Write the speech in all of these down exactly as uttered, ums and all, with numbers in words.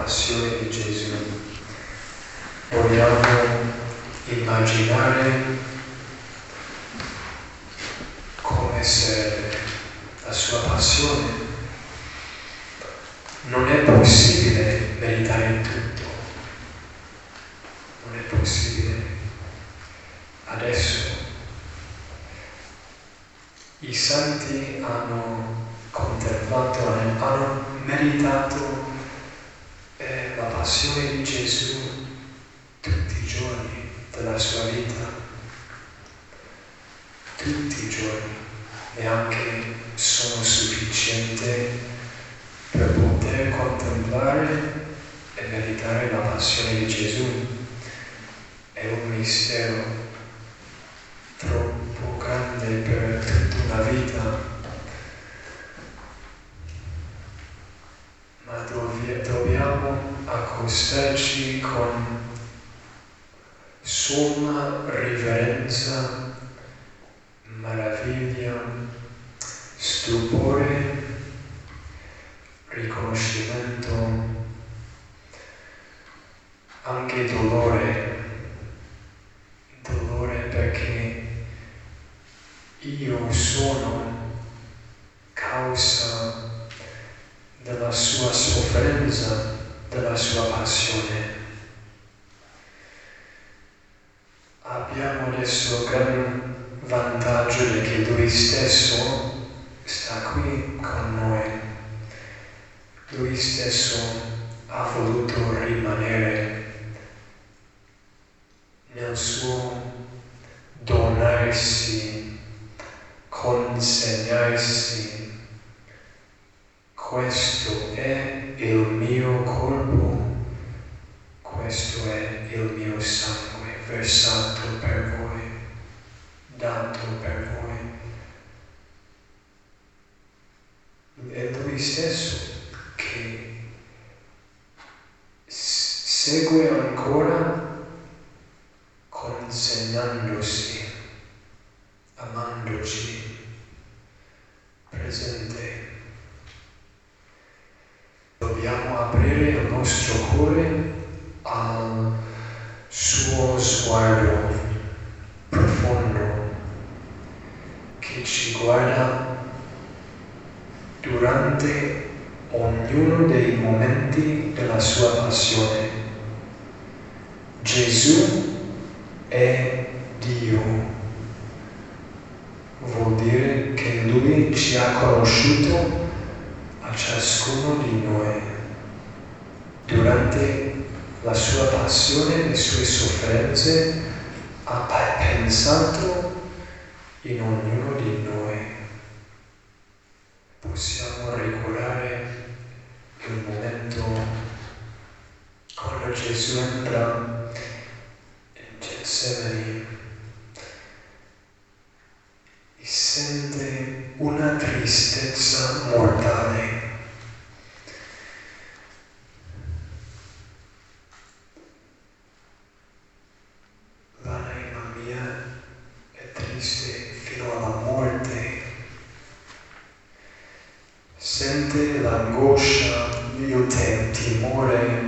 passione di Gesù. Vogliamo immaginare come se la sua passione non è possibile meritare tutto, non è possibile adesso. I santi hanno contemplato, hanno meritato eh, la passione di Gesù tutti i giorni della sua vita, tutti i giorni, neanche sono sufficienti per poter contemplare e meritare la passione di Gesù. È un mistero troppo grande per tutta una vita, ma dobbiamo accostarci con somma riverenza, meraviglia, stupore, riconoscimento, anche dolore, dolore perché io sono causa della sua sofferenza, della sua passione. Abbiamo adesso il gran vantaggio di che Lui stesso sta qui con noi. Lui stesso ha voluto rimanere nel suo donarsi, consegnarsi. Questo è il mio corpo, questo è il mio sangue versato per voi, dato per voi. È Lui stesso che segue ancora consegnandosi, amandoci, presente. Dobbiamo aprire il nostro cuore al suo sguardo profondo che ci guarda durante ognuno dei momenti della sua passione. Gesù è Dio. Vuol dire che Lui ci ha conosciuto a ciascuno di noi durante la sua passione, le sue sofferenze, ha pensato in ognuno di noi. Possiamo ricordare il momento quando Gesù entra in Getsemani e sente una tristezza mortale. L'anima mia è triste fino alla morte. Sente l'angoscia, il timore.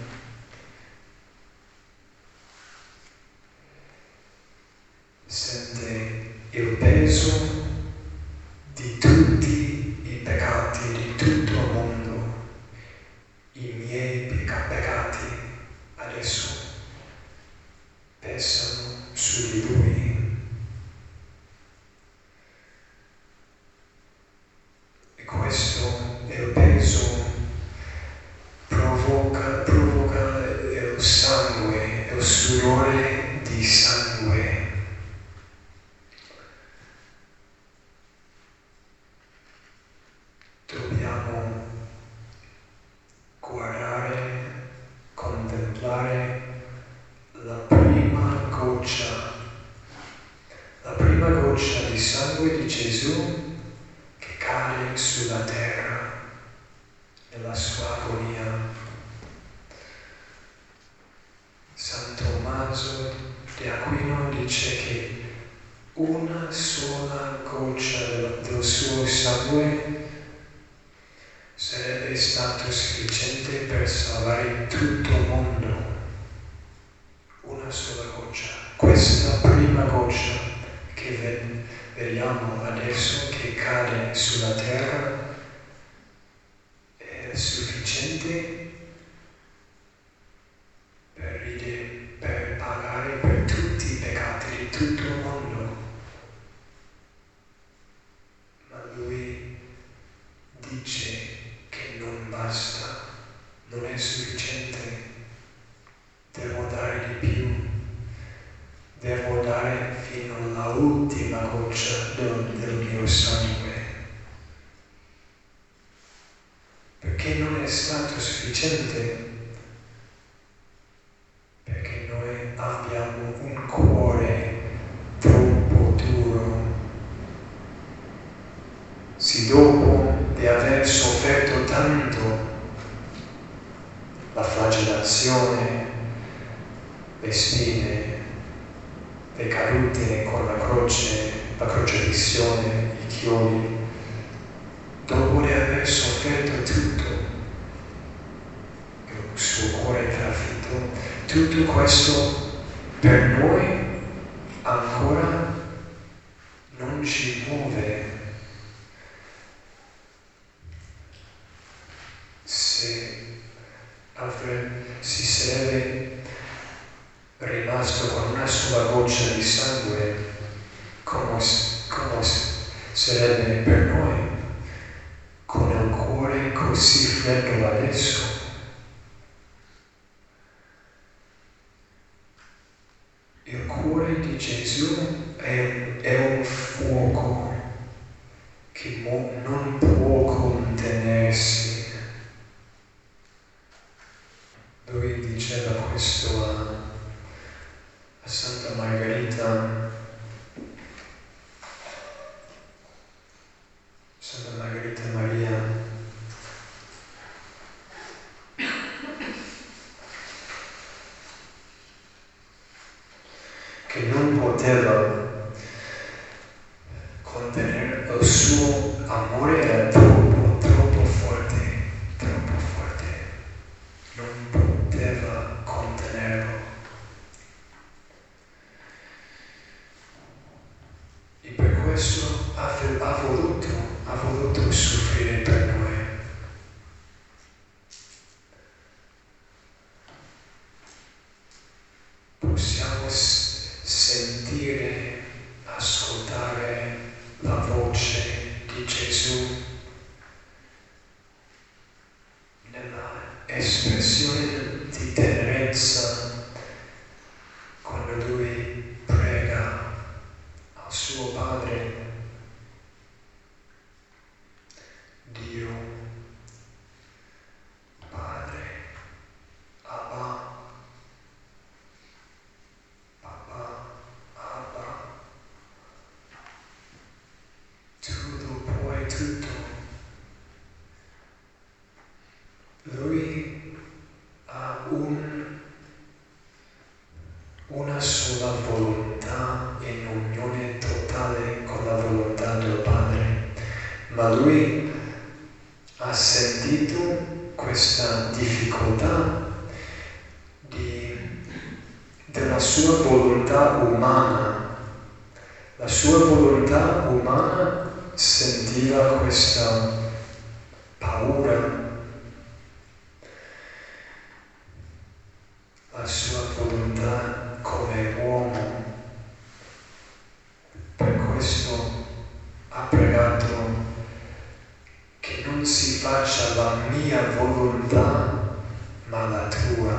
Sente il peso di tutti i peccati di tutto il mondo, i miei peccati adesso pesano su di Lui. E questo è il peso provoca, provoca il sangue, il sudore di sangue. Dobbiamo guardare, contemplare la prima goccia, la prima goccia di sangue di Gesù che cade sulla terra nella sua agonia. San Tommaso di Aquino dice che una sola goccia del, del suo sangue sarebbe stato sufficiente per salvare salvare tutto il mondo. Una sola goccia. Questa prima goccia che vediamo adesso che cade sulla terra è sufficiente per, ride, per pagare per tutti i peccati di tutto il mondo. Ma lui dice che non basta, non è sufficiente, devo dare di più, devo dare fino alla ultima goccia del, del mio sangue. Perché non è stato sufficiente? Perché noi abbiamo un cuore troppo duro. Se dopo di aver sofferto tanto, la flagellazione, le spine, le cadute con la croce, la crocifissione, i chiodi, dopo di aver sofferto tutto, il suo cuore trafitto, tutto questo per noi ancora non ci muove. Se si sarebbe rimasto con una sola goccia di sangue, come, come sarebbe per noi, con il cuore così freddo adesso? Il cuore di Gesù è, è un fuoco che mo, non può contenersi. Lui diceva questo a, a Santa Margherita, Santa Margherita Maria, che non poteva contenere il suo amore, era troppo, troppo forte, troppo forte. Non poteva contenerlo. E per questo ha, ha, voluto, ha voluto soffrire per noi. Possiamo s- sentire, ascoltare la voce di Gesù nella espressione di tenerezza quando lui prega al suo Padre, Dio, Padre, Abba, Papà, Abba, tu lo puoi tutto. Lui ha un, una sola volontà in unione totale con la volontà del Padre, ma lui ha sentito questa difficoltà di, della sua volontà umana. La sua volontà umana sentiva questa paura. La sua volontà come uomo. Per questo ha pregato che non si faccia la mia volontà, ma la tua.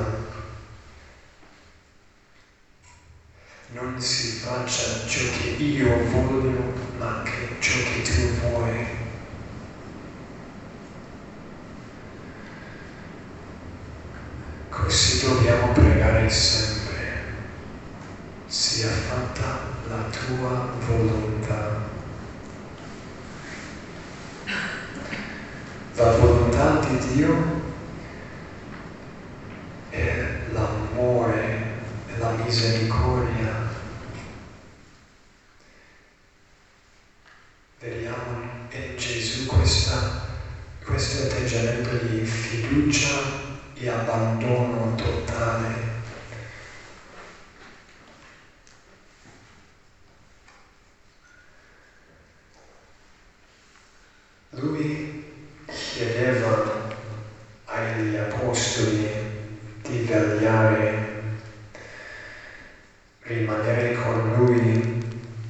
Non si faccia ciò che io voglio, ma che ciò che tu vuoi. Così dobbiamo pregare sempre. Sia fatta la tua volontà. La volontà di Dio è l'amore e la misericordia. Vediamo in Gesù questa, questo atteggiamento di fiducia e abbandono abbandono totale. Lui chiedeva agli apostoli di vegliare, rimanere con lui,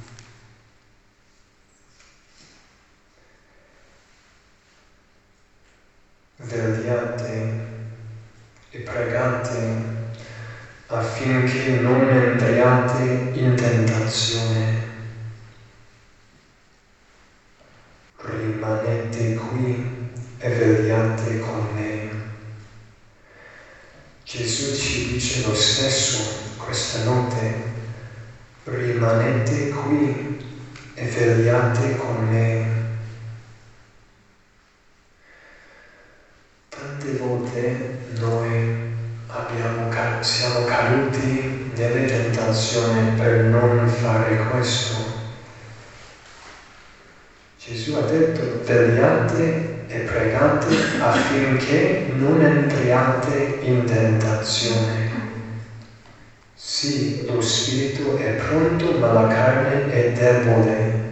vegliate e pregate affinché non entriate in tentazione. Rimanete qui e vegliate con me. Gesù ci dice lo stesso questa notte: rimanete qui e vegliate con me. Tante volte noi abbiamo, siamo caduti nelle tentazioni per non fare questo. Gesù ha detto: vegliate e pregate affinché non entriate in tentazione. Sì, lo spirito è pronto, ma la carne è debole.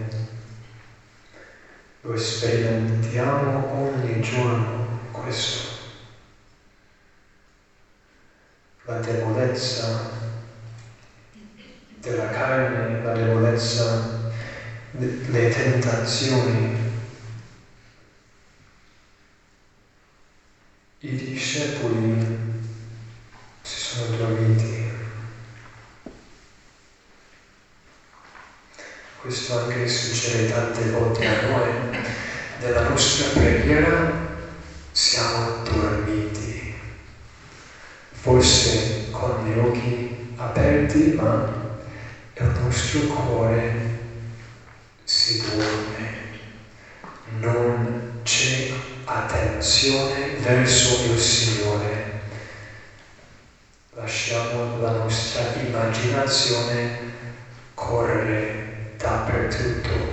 Lo sperimentiamo ogni giorno questo. La debolezza della carne, la debolezza, le tentazioni. I discepoli si sono dormiti. Questo anche succede tante volte a noi. Nella nostra preghiera siamo dormiti, forse con gli occhi aperti, ma il nostro cuore si dorme. Non c'è attenzione verso il Signore. Lasciamo la nostra immaginazione correre dappertutto.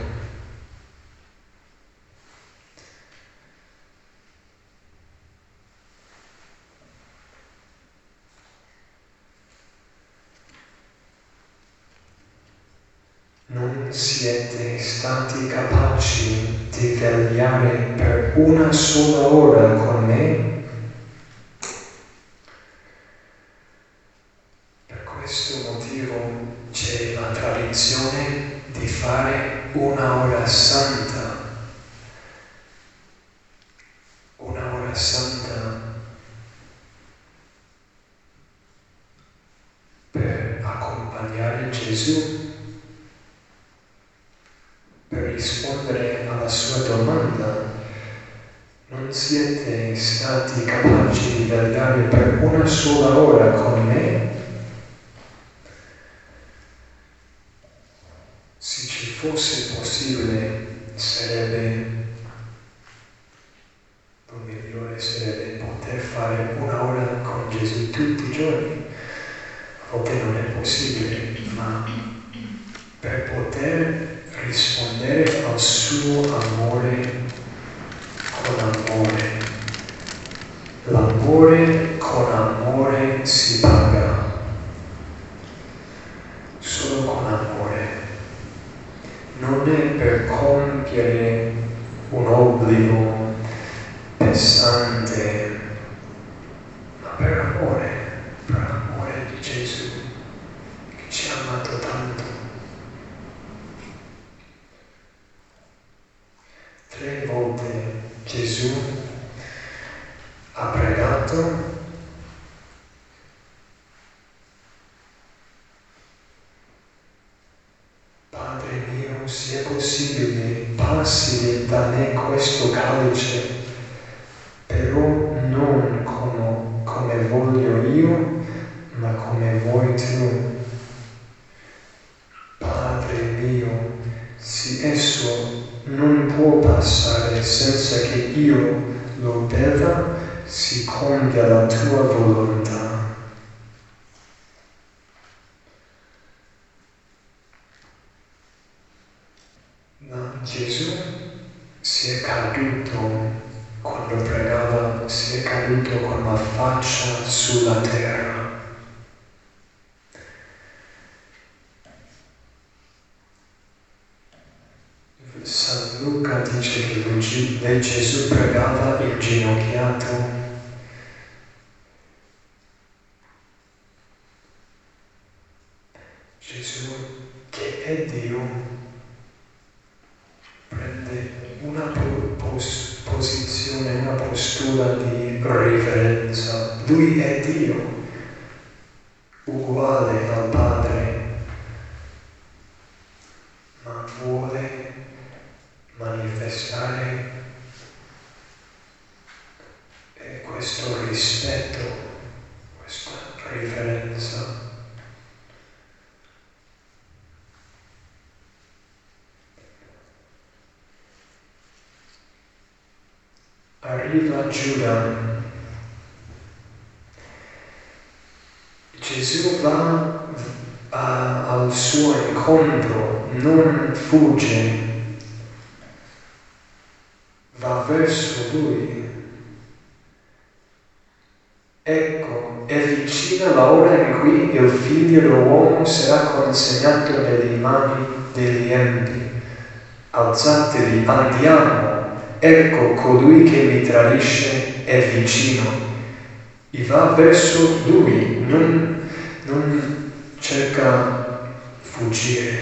Non siete stati capaci di vegliare per una sola ora con me? Per questo motivo c'è la tradizione di fare una ora santa. Una ora santa per accompagnare Gesù, per rispondere alla sua domanda: non siete stati capaci di vegliare per una sola ora con me? Se ci fosse possibile, sarebbe, lo migliore sarebbe poter fare una ora con Gesù tutti i giorni. A volte non è possibile, ma per poter rispondere al suo amore con amore. L'amore con amore si paga. Solo con amore. Non è per compiere un obbligo pesante, ma per amore, per amore di Gesù che ci ha amato tanto. Tre volte Gesù ha pregato: Padre mio, se è possibile, passi da me questo calice, però non come, come voglio io, ma come vuoi tu. Padre mio, se esso non può passare senza che io lo beva, si compia la tua volontà. Ma Gesù si è caduto quando pregava, si è caduto con la faccia sulla terra. San Luca dice che lui, Gesù pregava inginocchiato. Gesù, che è Dio, prende una pos- posizione, una postura di riverenza. Lui è Dio, uguale al Padre, ma vuole manifestare questo rispetto, questa riverenza. Arriva Giuda. Gesù va a, al suo incontro, non fugge, va verso lui. Ecco, è vicina l'ora in cui il figlio dell'uomo sarà consegnato nelle mani degli empi. Alzatevi, andiamo. Ecco, colui che mi tradisce è vicino. E va verso lui, non, non cerca fuggire.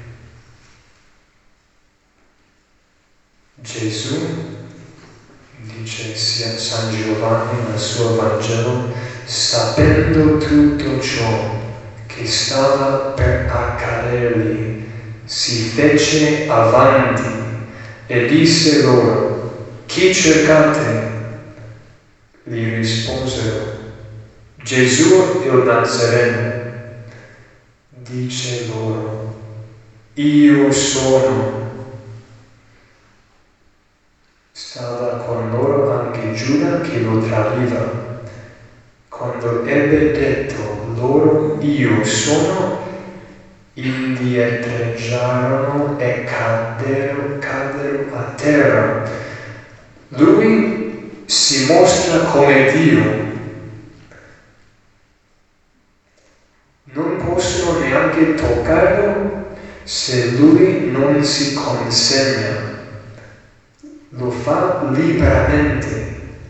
Gesù, dice sia San Giovanni nel suo Vangelo, sapendo tutto ciò che stava per accadergli, si fece avanti e disse loro: chi cercate? Gli risposero: Gesù il Nazareno. Dice loro: io sono. Stava con loro anche Giuda che lo tradiva. Quando ebbe detto loro io sono, indietreggiarono e caddero, caddero a terra. Lui si mostra come Dio. Non possono neanche toccarlo se lui non si consegna. Lo fa liberamente.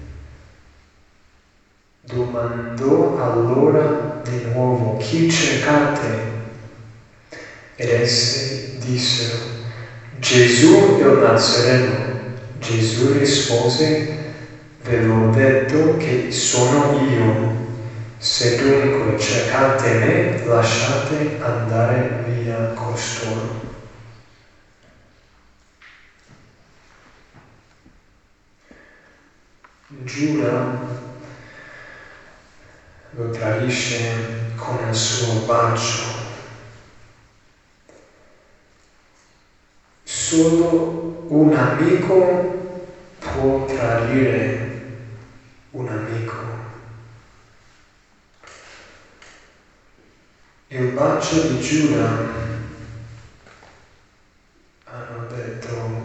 Domandò allora di nuovo: chi cercate? Ed essi dissero: Gesù il Nazareno. Gesù rispose: ve l'ho detto che sono io. Se dunque cercate me, lasciate andare via costoro. Giuda lo tradisce con il suo bacio. Solo un amico può tradire un amico. Il bacio di Giuda, hanno detto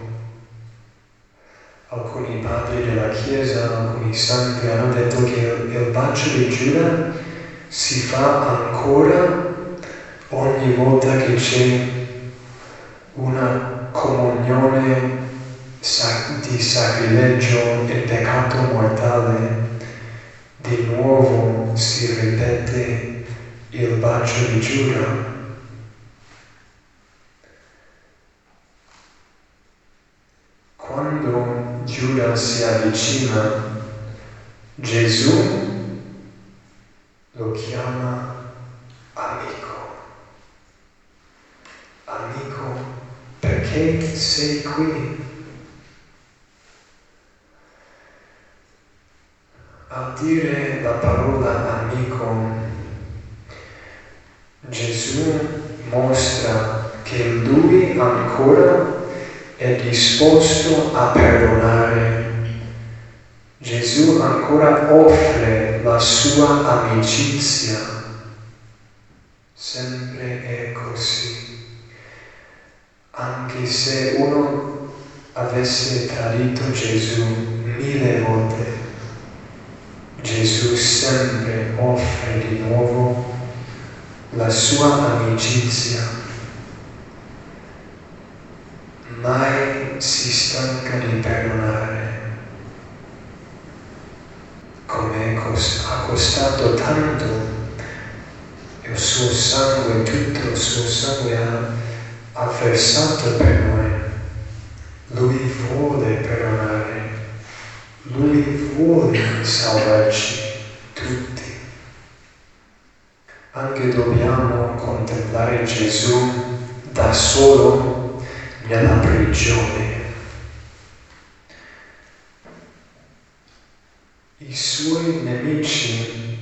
alcuni padri della Chiesa, alcuni santi, hanno detto che il bacio di Giuda si fa ancora ogni volta che c'è una comunione di sacrilegio e peccato mortale. Di nuovo si ripete il bacio di Giuda. Quando Giuda si avvicina, Gesù lo chiama amico. Amico, perché sei qui? A dire la parola amico, Gesù mostra che lui ancora è disposto a perdonare. Gesù ancora offre la sua amicizia. Sempre è così. Anche se uno avesse tradito Gesù mille volte, Gesù sempre offre di nuovo la sua amicizia. Mai si stanca di perdonare. Come ha costato tanto il suo sangue, tutto il suo sangue ha, ha versato per noi. Lui vuole perdonare, Lui vuole salvarci tutti. Anche dobbiamo contemplare Gesù da solo nella prigione. I suoi nemici,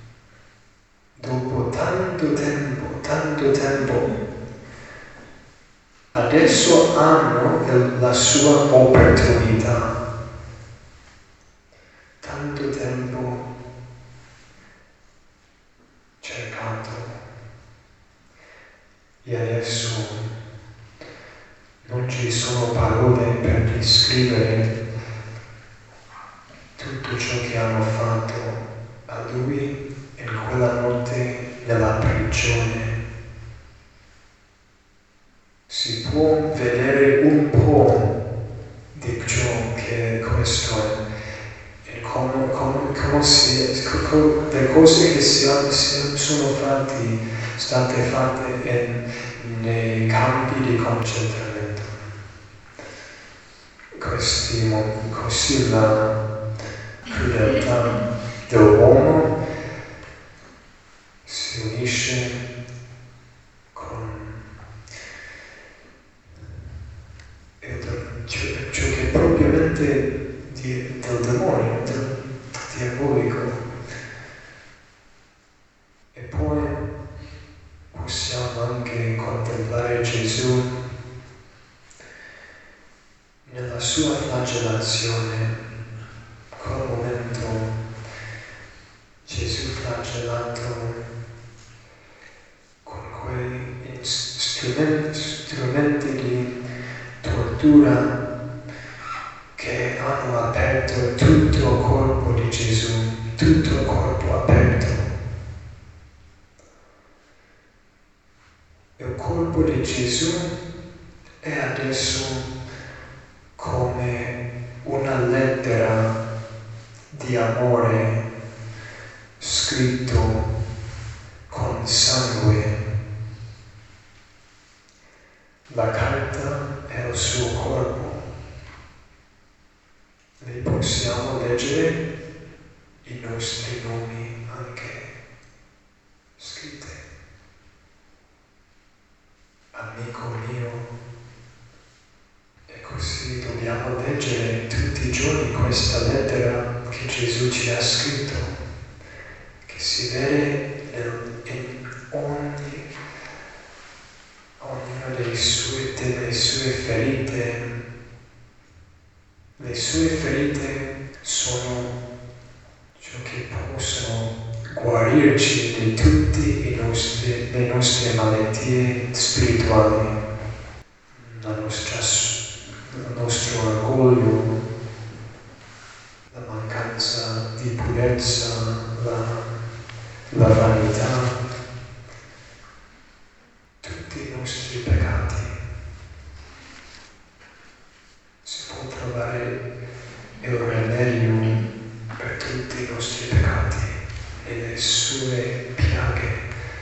dopo tanto tempo, tanto tempo, adesso hanno la sua opportunità. Tanto tempo cercato e adesso non ci sono parole per descrivere tutto ciò che hanno fatto a lui in quella notte nella prigione. Si può vedere un po' di ciò che questo è, e come, come, come si, come, le cose che si, si sono fatti, state fatte in, nei campi di concentramento. Questi, così la crudeltà dell'uomo si unisce ciò che è propriamente di, del demonio, del diabolico. E poi possiamo anche contemplare Gesù nella sua flagellazione. Quel momento Gesù flagellato con quei strumenti, strumenti di tortura che hanno aperto tutto il corpo di Gesù, tutto il corpo aperto. Il corpo di Gesù è adesso come una lettera di amore scritto con sangue. La carta è il suo corpo. Ne possiamo leggere i nostri nomi anche scritti. Amico mio. E così dobbiamo leggere tutti i giorni questa lettera che Gesù ci ha scritto, che si vede in ogni, ognuna delle sue, delle sue ferite. Le sue ferite sono ciò che possono guarirci di tutte le nostre malattie spirituali, la nostra, il nostro orgoglio, la mancanza di purezza, la, la vanità, tutti i nostri peccati. Si può trovare il rimedio per tutti i nostri peccati nelle sue piaghe.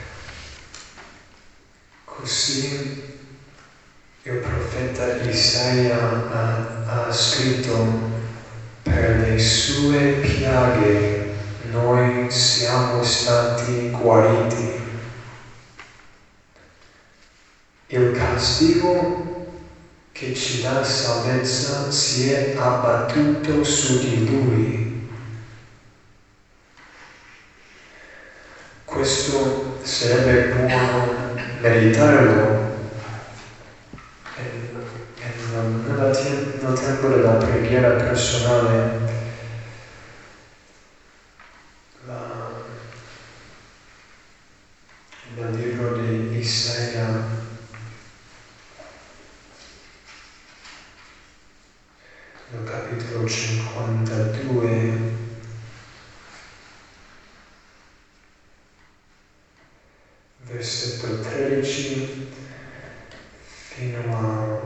Così il profeta Isaia ha, ha scritto: per le sue piaghe noi siamo stati guariti. Il castigo che ci dà salvezza si è abbattuto su di Lui. Questo sarebbe buono meditarlo nel tempo della preghiera personale. La, nel libro di Isaia nel capitolo cinquantadue versetto tredici fino a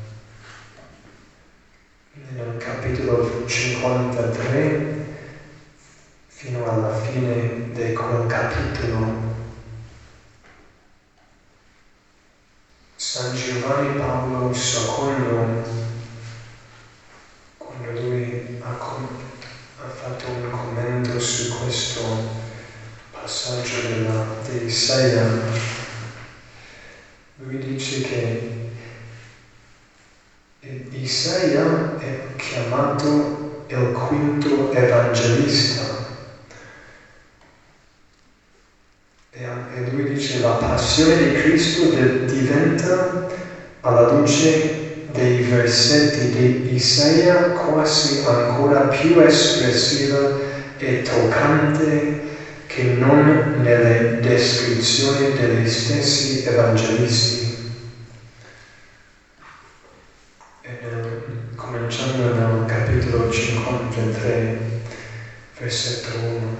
nel capitolo cinquantatré fino alla fine di quel capitolo. San Giovanni Paolo secondo, quando lui ha, com- ha fatto un commento su questo passaggio della, di Isaia, lui dice che Isaia è chiamato il quinto evangelista e, e lui dice la passione di Cristo de, diventa alla luce dei versetti di Isaia quasi ancora più espressiva e toccante che non nelle descrizioni degli stessi evangelisti. Cominciando nel capitolo cinquantatré, versetto uno.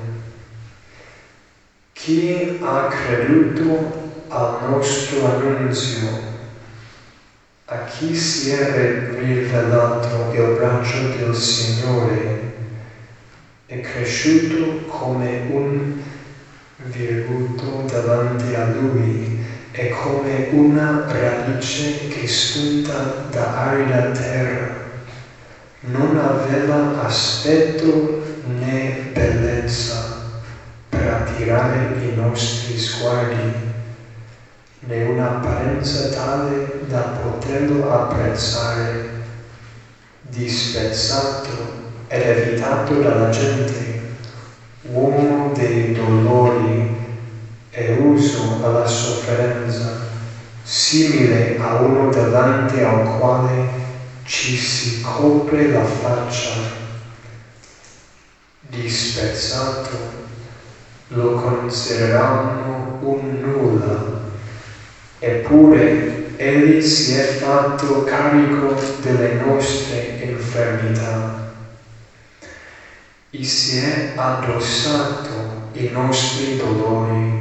Chi ha creduto al nostro annunzio, a chi si è rivelato il braccio del Signore, è cresciuto come un virguto davanti a Lui, è come una radice che spunta da arida terra. Non aveva aspetto né bellezza per attirare i nostri sguardi, né un'apparenza tale da poterlo apprezzare, disprezzato ed evitato dalla gente, uomo dei dolori e uso alla sofferenza, simile a uno davanti al quale ci si copre la faccia. Disprezzato lo consideravano un nulla, eppure egli si è fatto carico delle nostre infermità e si è addossato i nostri dolori.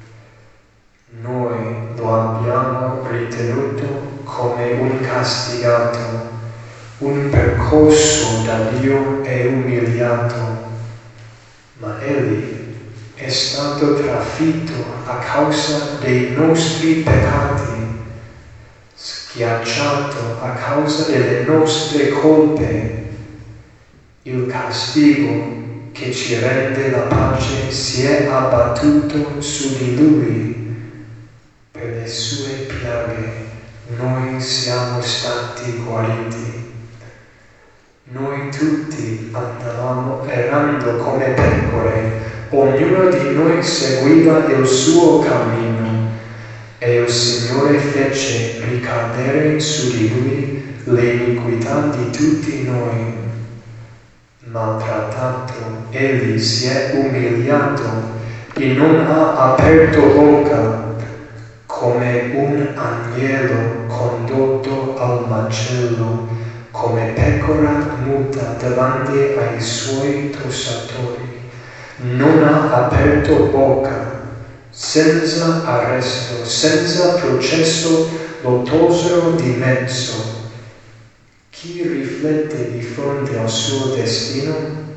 Noi lo abbiamo ritenuto come un castigato, un percosso da Dio e umiliato, ma egli è stato trafitto a causa dei nostri peccati, schiacciato a causa delle nostre colpe. Il castigo che ci rende la pace si è abbattuto su di lui. Per le sue piaghe noi siamo stati guariti. Noi tutti andavamo errando come pecore, ognuno di noi seguiva il suo cammino, e il Signore fece ricadere su di lui l'iniquità di tutti noi. Maltrattato, egli si è umiliato e non ha aperto bocca, come un agnello condotto al macello, come pecora muta davanti ai suoi tossatori. Non ha aperto bocca, senza arresto, senza processo lo tolsero di mezzo. Chi riflette di fronte al suo destino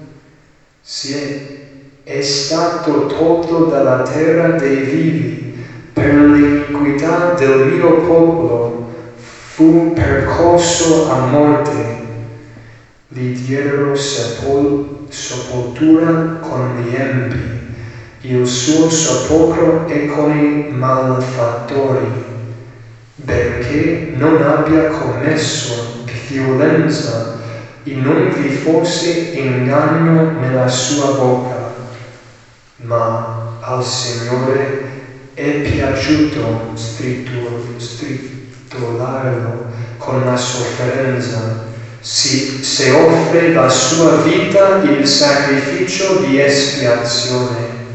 si è, è stato tolto dalla terra dei vivi. Per l'iniquità del mio popolo fu percosso a morte. Gli diedero sepol- sepoltura con gli empi, il suo sepolcro è con i malfattori, benché non abbia commesso violenza e non vi fosse inganno nella sua bocca, ma al Signore è piaciuto stritolarlo con la sofferenza. Si, se offre la sua vita in sacrificio di espiazione,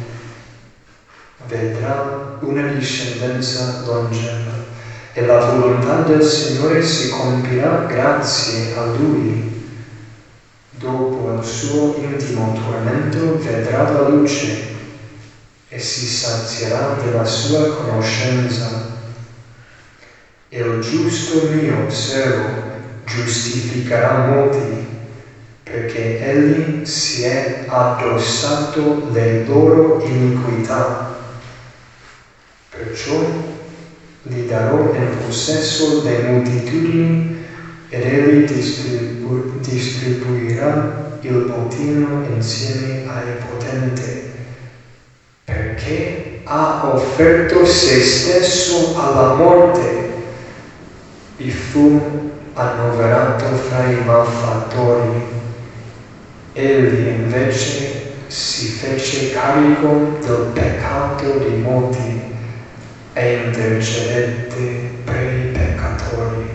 vedrà una discendenza longeva e la volontà del Signore si compirà grazie a Lui. Dopo il suo intimo tormento vedrà la luce e si sazierà della sua conoscenza. E il giusto mio servo giustificherà molti, perché egli si è addossato le loro iniquità. Perciò gli darò in possesso le moltitudini ed egli distribu- distribuirà il bottino insieme ai potenti, perché ha offerto se stesso alla morte e fu annoverato fra i malfattori. Egli invece si fece carico del peccato di molti e intercedette per i peccatori.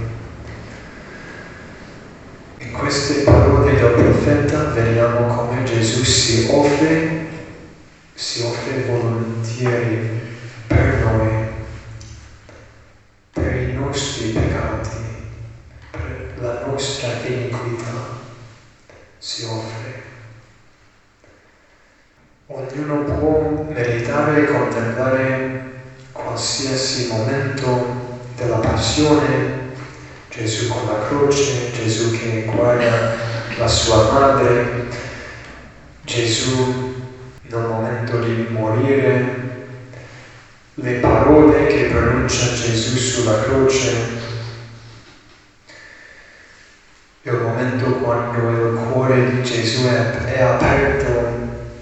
In queste parole del profeta vediamo come Gesù si offre, si offre volentieri per noi, per i nostri peccati, per la nostra iniquità, si offre. Ognuno può meditare e contemplare qualsiasi momento della passione, Gesù con la croce, Gesù che guarda la sua madre, Gesù nel momento di morire, le parole che pronuncia Gesù sulla croce, il momento quando il cuore di Gesù è, è aperto.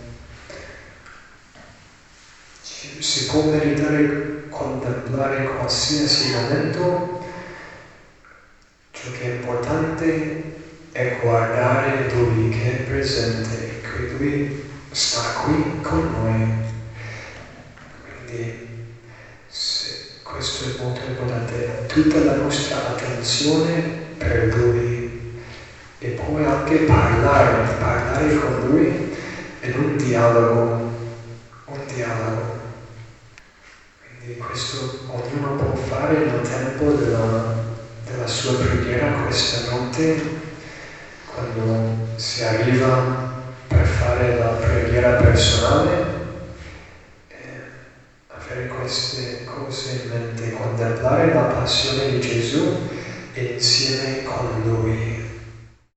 Si può meditare, contemplare qualsiasi momento. Ciò che è importante è guardare Lui che è presente, che Lui sta qui con noi. Quindi se, questo è molto importante, tutta la nostra attenzione per Lui e poi anche parlare, parlare con Lui in un dialogo, un dialogo. Quindi questo ognuno può fare nel tempo della, della sua preghiera questa notte, quando si arriva per fare la preghiera personale, eh, avere queste cose in mente, contemplare la passione di Gesù e insieme con Lui.